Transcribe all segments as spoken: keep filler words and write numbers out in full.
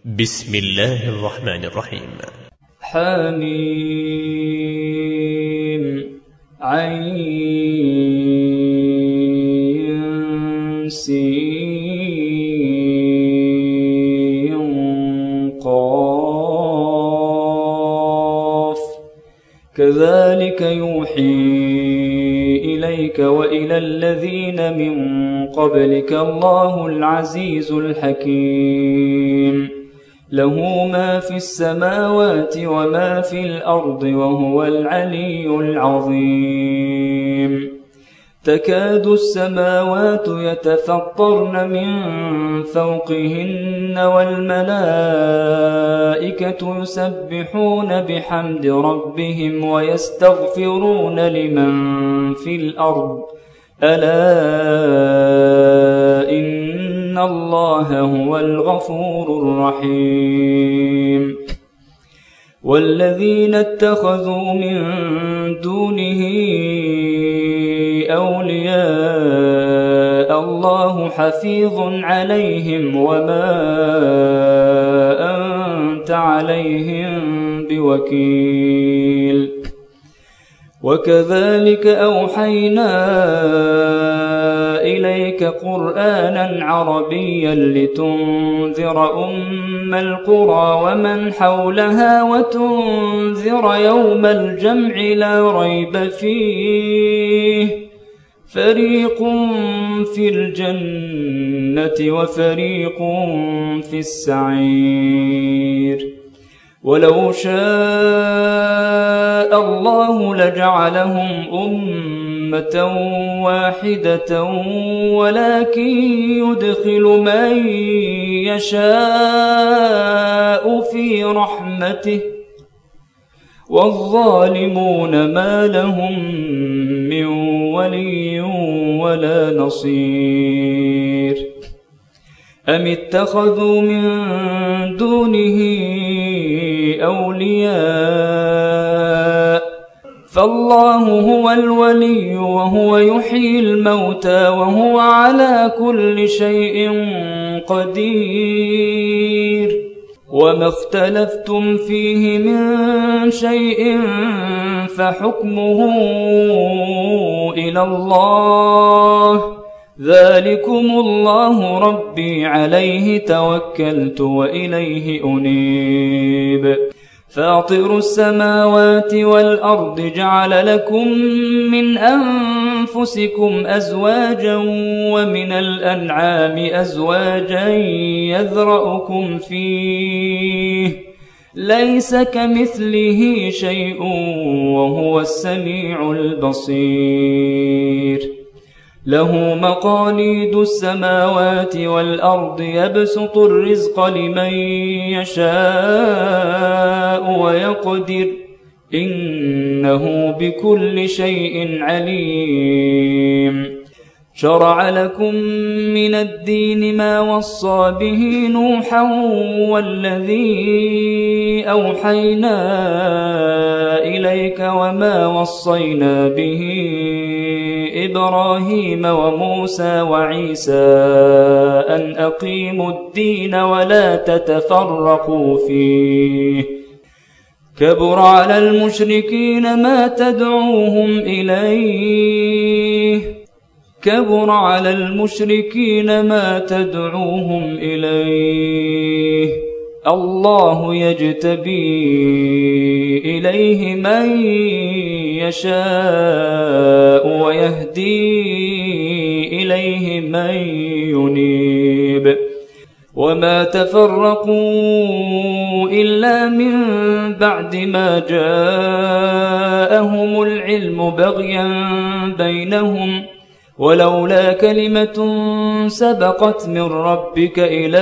بسم الله الرحمن الرحيم. حميم عين سين قاف كذلك يوحي إليك وإلى الذين من قبلك الله العزيز الحكيم له ما في السماوات وما في الأرض وهو العلي العظيم تكاد السماوات يتفطرن من فوقهن والملائكة يسبحون بحمد ربهم ويستغفرون لمن في الأرض ألا إن الله هو الغفور الرحيم والذين اتخذوا من دونه أولياء الله حفيظ عليهم وما أنت عليهم بوكيل وكذلك أوحينا إليك قرآنا عربيا لتنذر أم القرى ومن حولها وتنذر يوم الجمع لا ريب فيه فريق في الجنة وفريق في السعير ولو شاء الله لجعلهم أمة واحدة ولكن يدخل من يشاء في رحمته والظالمون ما لهم من ولي ولا نصير أم اتخذوا من دونه أولياء فالله هو الولي وهو يحيي الموتى وهو على كل شيء قدير وما اختلفتم فيه من شيء فحكمه إلى الله ذلكم الله ربي عليه توكلت وإليه أنيب فاطر السماوات والأرض جعل لكم من أنفسكم أزواجا ومن الأنعام أزواجا يذرأكم فيه ليس كمثله شيء وهو السميع البصير له مقاليد السماوات والأرض يبسط الرزق لمن يشاء ويقدر إنه بكل شيء عليم شرع لكم من الدين ما وصى به نوحا والذي أوحينا إليك وما وصينا به إبراهيم وموسى وعيسى أن أقيموا الدين ولا تتفرقوا فيه كبر على المشركين ما تدعوهم إليه كبر على المشركين ما تدعوهم إليه الله يجتبي إليه من يشاء ويهدي إليه من ينيب وما تفرقوا إلا من بعد ما جاءهم العلم بغيا بينهم ولولا كلمة سبقت من ربك إلى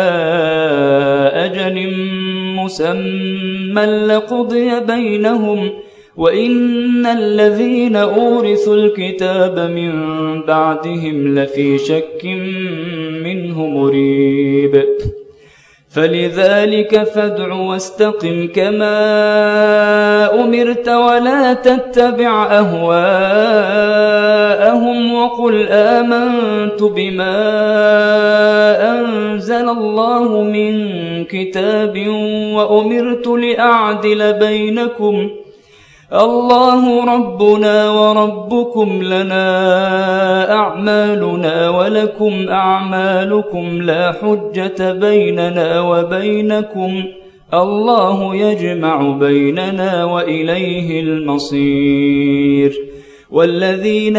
أجل مسمى لقضي بينهم وإن الذين أورثوا الكتاب من بعدهم لفي شك منه مريب فلذلك فادع واستقم كما أمرت ولا تتبع أهواءهم وقل آمنت بما أنزل الله من كتاب وأمرت لأعدل بينكم الله ربنا وربكم لنا أعمالنا ولكم أعمالكم لا حجة بيننا وبينكم الله يجمع بيننا وإليه المصير والذين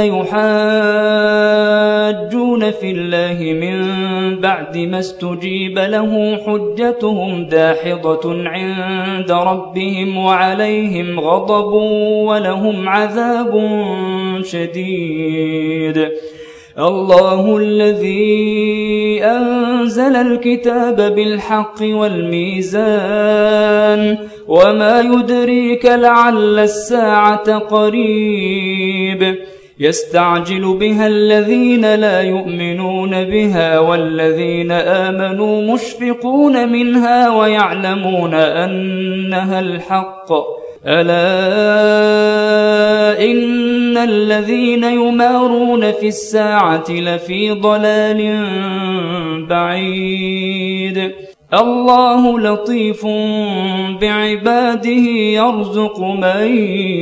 يحاجون في الله من بعد ما استجيب له حجتهم داحضة عند ربهم وعليهم غضب ولهم عذاب شديد الله الذي أنزل الكتاب بالحق والميزان وما يدريك لعل الساعة قريب يستعجل بها الذين لا يؤمنون بها والذين آمنوا مشفقون منها ويعلمون أنها الحق ألا إن الذين يمارون في الساعة لفي ضلال بعيد الله لطيف بعباده يرزق من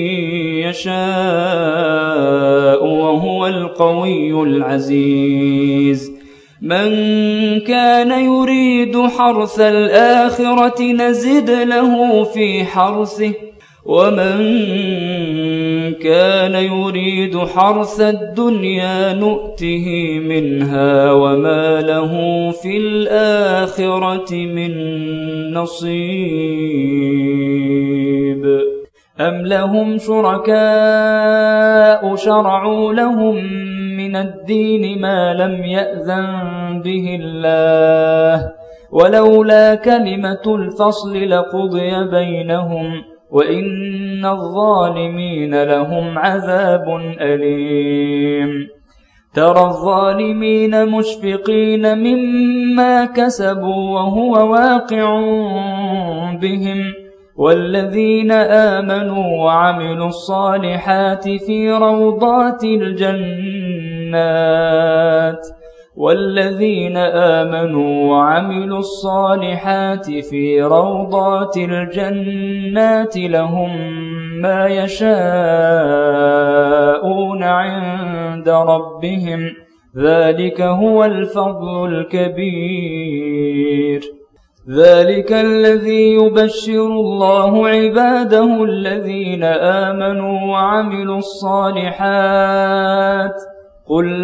يشاء وهو القوي العزيز من كان يريد حرث الآخرة نزد له في حرثه ومن كان يريد حرث الدنيا نؤته منها وما له في الآخرة من نصيب أم لهم شركاء شرعوا لهم من الدين ما لم يأذن به الله ولولا كلمة الفصل لقضي بينهم وإن الظالمين لهم عذاب أليم ترى الظالمين مشفقين مما كسبوا وهو واقع بهم والذين آمنوا وعملوا الصالحات في روضات الجنات والذين آمنوا وعملوا الصالحات في روضات الجنات لهم ما يشاءون عند ربهم ذلك هو الفضل الكبير ذلك الذي يبشر الله عباده الذين آمنوا وعملوا الصالحات قل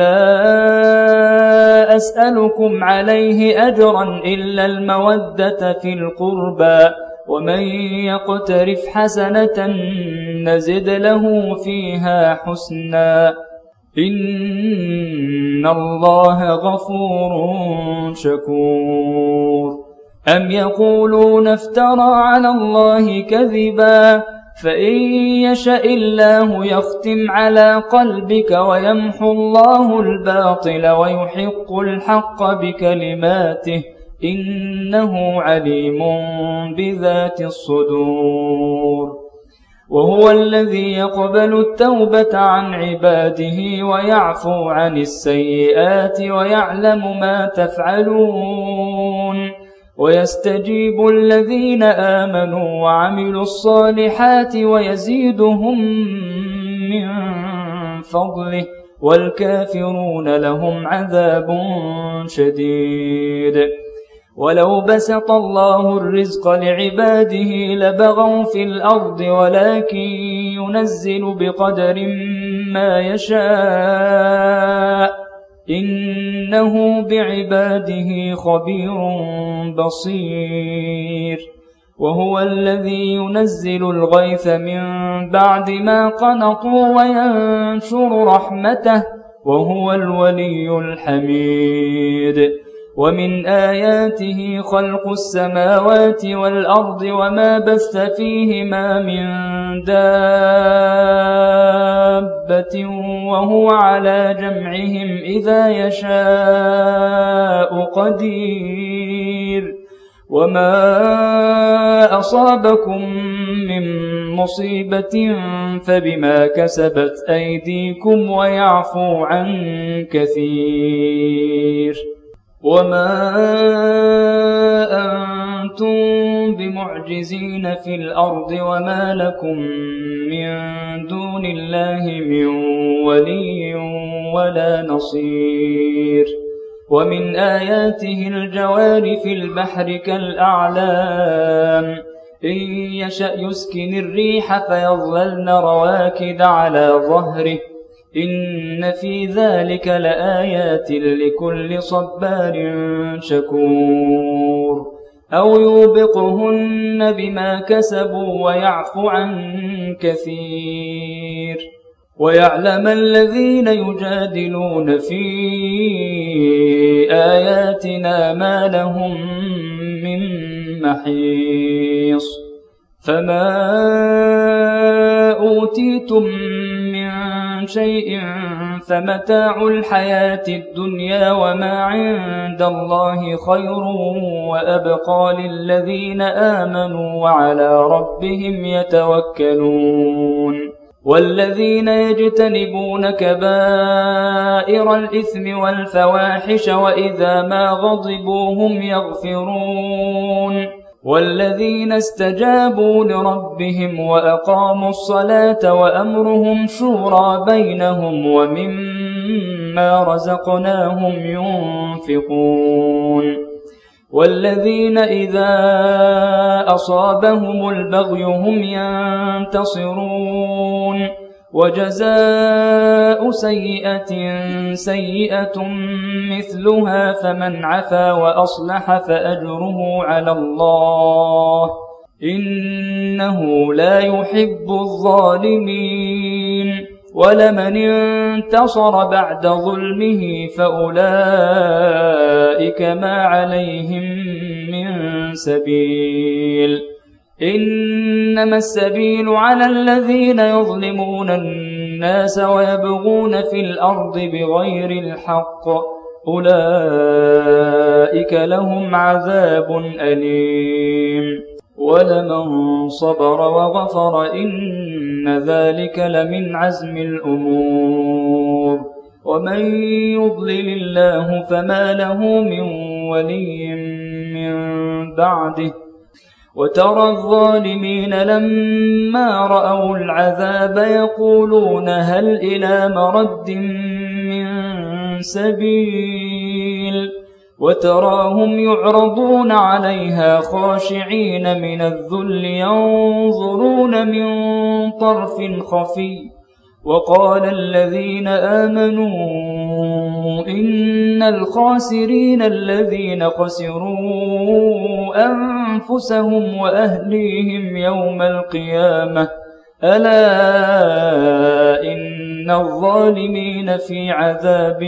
لا أسألكم عليه أجرا إلا المودة في القربى ومن يقترف حسنة نزد له فيها حسنا إن الله غفور شكور أم يقولون افترى على الله كذبا فإن يشاء الله يختم على قلبك ويمحو الله الباطل ويحق الحق بكلماته إنه عليم بذات الصدور وهو الذي يقبل التوبة عن عباده ويعفو عن السيئات ويعلم ما تفعلون ويستجيب الذين آمنوا وعملوا الصالحات ويزيدهم من فضله والكافرون لهم عذاب شديد ولو بسط الله الرزق لعباده لبغوا في الأرض ولكن ينزل بقدر ما يشاء إنه بعباده خبير بصير وهو الذي ينزل الغيث من بعد ما قنطوا وينشر رحمته وهو الولي الحميد ومن آياته خلق السماوات والأرض وما بث فيهما من دابة وهو على جمعهم إذا يشاء قدير وما أصابكم من مصيبة فبما كسبت أيديكم ويعفو عن كثير. وما أنتم بمعجزين في الأرض وما لكم من دون الله من ولي ولا نصير. ومن آياته الجوار في البحر كالأعلام إن يشأ يسكن الريح فيظللن رواكد على ظهره إن في ذلك لآيات لكل صبار شكور. أو يوبقهن بما كسبوا ويعفو عن كثير. ويعلم الذين يجادلون في آياتنا ما لهم من محيص. فما أوتيتم من شيء فمتاع الحياة الدنيا وما عند الله خير وأبقى للذين آمنوا وعلى ربهم يتوكلون. والذين يجتنبون كبائر الإثم والفواحش وإذا ما غضبوا هم يغفرون. والذين استجابوا لربهم وأقاموا الصلاة وأمرهم شورى بينهم ومما رزقناهم ينفقون. والذين إذا أصابهم البغي هم ينتصرون. وجزاء سيئة سيئة مثلها فمن عفا وأصلح فأجره على الله إنه لا يحب الظالمين. ولمن انتصر بعد ظلمه فأولئك ما عليهم من سبيل. إنما السبيل على الذين يظلمون الناس ويبغون في الأرض بغير الحق أولئك لهم عذاب أليم. ولمن صبر وغفر إن ذلك لمن عزم الأمور. ومن يضلل الله فما له من ولي من بعده. وترى الظالمين لما رأوا العذاب يقولون هل إلى مرد من سبيل. وتراهم يعرضون عليها خاشعين من الذل ينظرون من طرف خفي. وقال الذين آمنوا إن الخاسرين الذين خسروا أنفسهم وأهليهم يوم القيامة ألا إن الظالمين في عذاب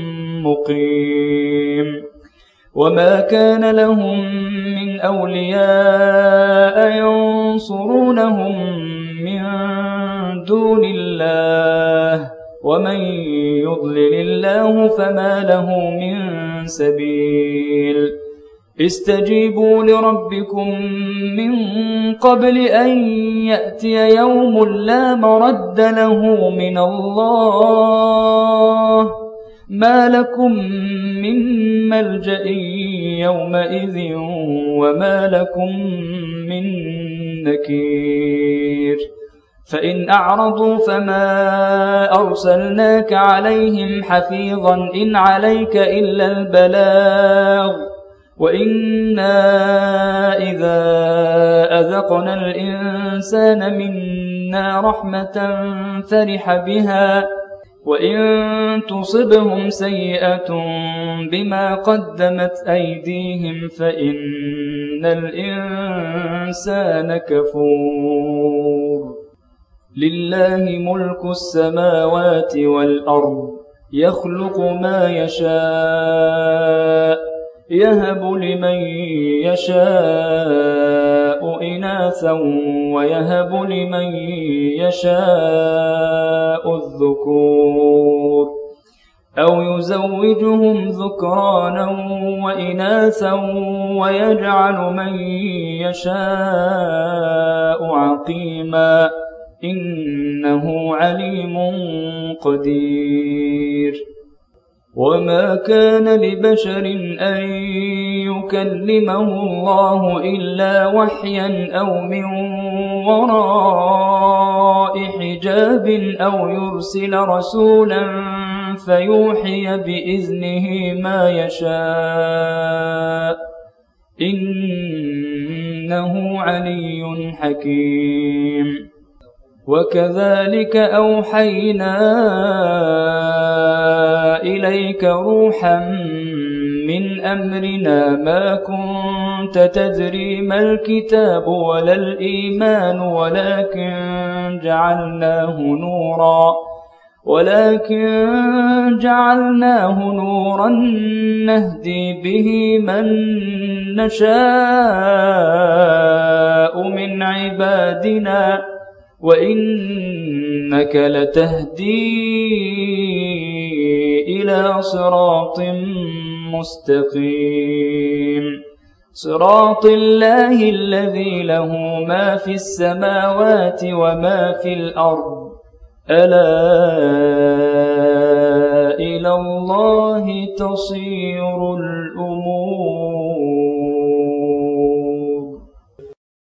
مقيم. وما كان لهم من أولياء ينصرونهم من دون الله ومن يضلل الله فما له من سبيل. استجيبوا لربكم من قبل أن يأتي يوم لا مرد له من الله ما لكم من ملجأ يومئذ وما لكم من نكير. فإن أعرضوا فما أرسلناك عليهم حفيظا إن عليك إلا البلاغ وإنا إذا أذقنا الإنسان منا رحمة فرح بها وإن تصبهم سيئة بما قدمت أيديهم فإن الإنسان كفور. لله ملك السماوات والأرض يخلق ما يشاء يهب لمن يشاء إناثا ويهب لمن يشاء الذكور أو يزوجهم ذكرانا وإناثا ويجعل من يشاء عقيما إنه عليم قدير. وما كان لبشر أن يكلمه الله إلا وحيا أو من وراء حجاب أو يرسل رسولا فيوحي بإذنه ما يشاء إنه علي حكيم. وكذلك أوحينا إليك روحا من أمرنا ما كنت تدري ما الكتاب ولا الإيمان ولكن جعلناه نورا ولكن جعلناه نورا نهدي به من نشاء من عبادنا وإنك لتهدي إلى صراط مستقيم صراط الله الذي له ما في السماوات وما في الأرض ألا إلى الله تصير